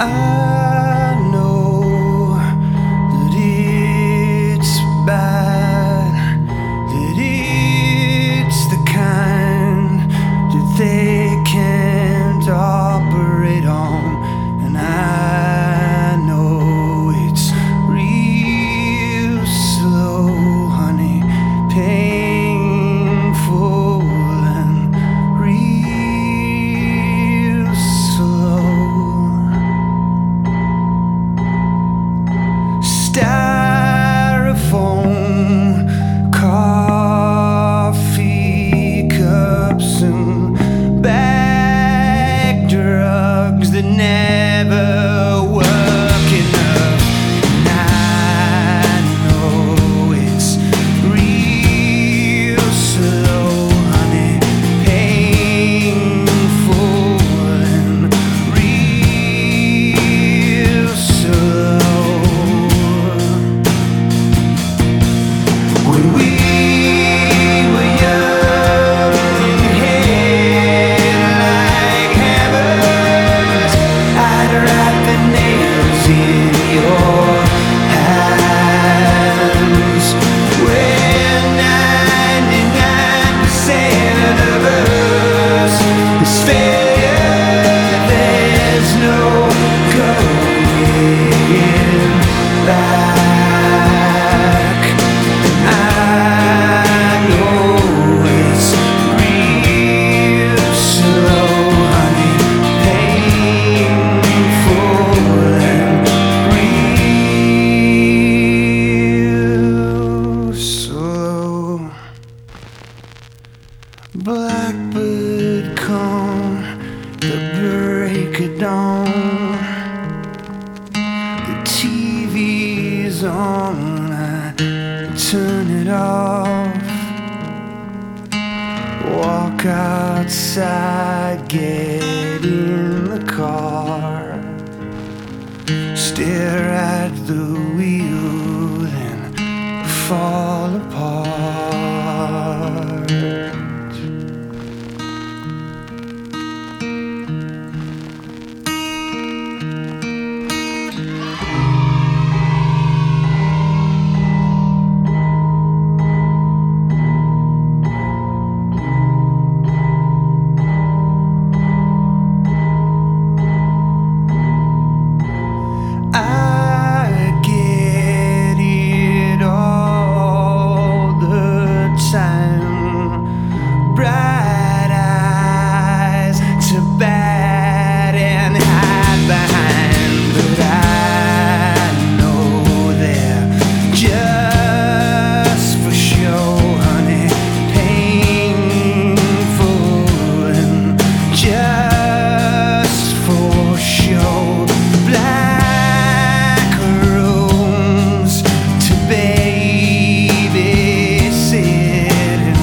I know that it's bad, that it's the kind that they can't operate on, and I know it's real slow, honey, painful and real slow. Styrofoam coffee cups and bag drugs that never work enough. And I know it's real slow, honey, painful and real slow. When we were young and had like hammers, I'd write the nails in your hands. When 99% of us is failure, there's no going back. I know it's real slow, honey, painful and real slow. Blackbird come the break of dawn. The TV's on, I turn it off. Walk outside, get in the car, stare at the wheel and fall apart. I get it all the time. Bright eyes to bat and hide behind, but I know they're just for show, honey, painful and just for show. Black rooms to babysit and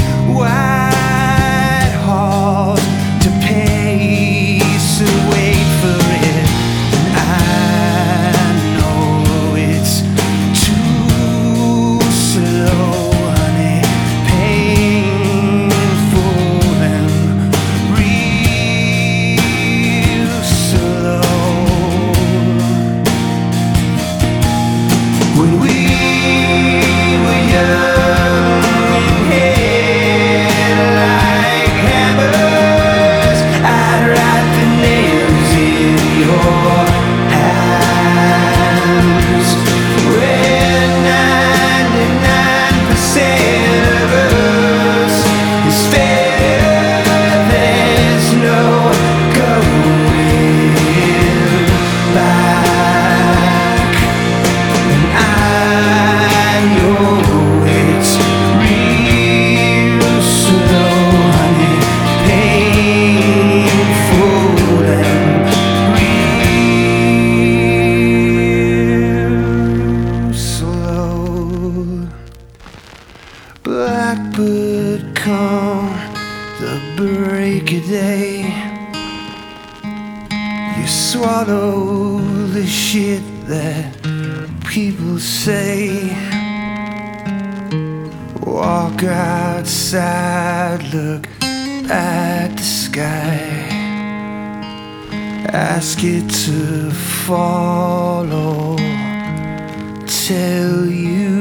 white halls to pace and wait for it. And I know it's too slow, honey, painful and real slow. When we were young and had like hammers, I'd write the nails in your hands. When 99% of us is failure, there's no going back. And I know it's real slow, honey, painful and real slow. Blackbird come the break of day. You swallow the shit that people say. Walk outside, look at the sky. ask it to follow, tell you